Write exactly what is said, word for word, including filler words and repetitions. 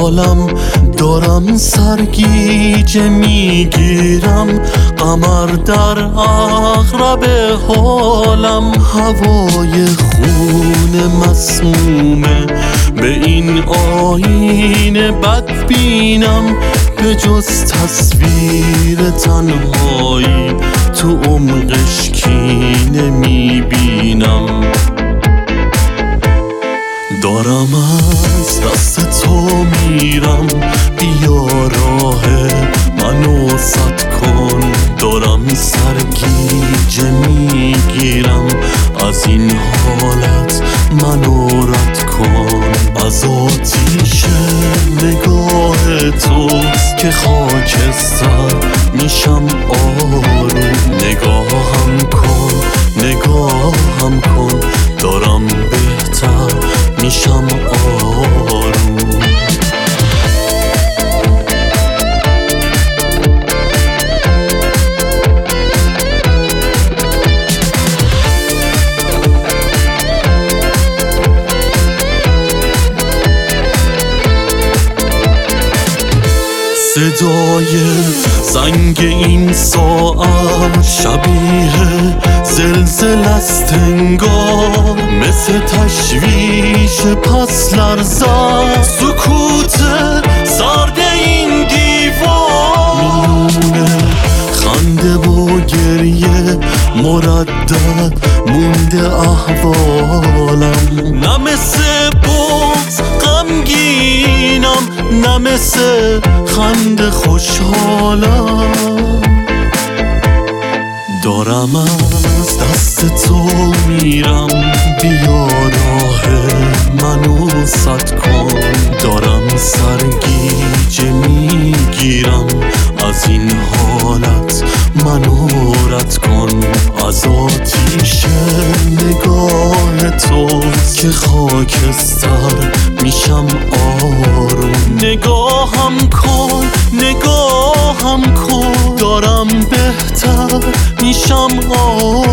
حالم، دارم سرگیجه میگیرم، قمر در عقرب حالم. هوای خون مسمومه به این آینه بد بینم، به جز تصویر تنهایی تو عمقش کی نمیبینم. دارم از دست تو میرم، بیا راه منو سد کن. دارم سرگیجه میگیرم، از این حالت منو رد کن. از آتیش نگاه توست که خاکستر میشم آروم. نگاهم کن نگاهم کن، دارم بهتر میشم آروم. صدای زنگ این ساعت شبیه زلزله است انگار، مثل تشویش پس لرزد سکوت سرد این دیوار. میونه خنده و گریه مردد مونده احوالم، نه مثل بغض غمگینم، نه مثل خنده خوشحالم. دارم از دست تو میرم، بیا راه منو سد کن. دارم سرگیجه میگیرم، از این حالت منو رد کن. از آتیش نگاه توست که خاکستر میشم آروم. نگاهم کن نگاهم کن، دارم بهتر میشم آروم.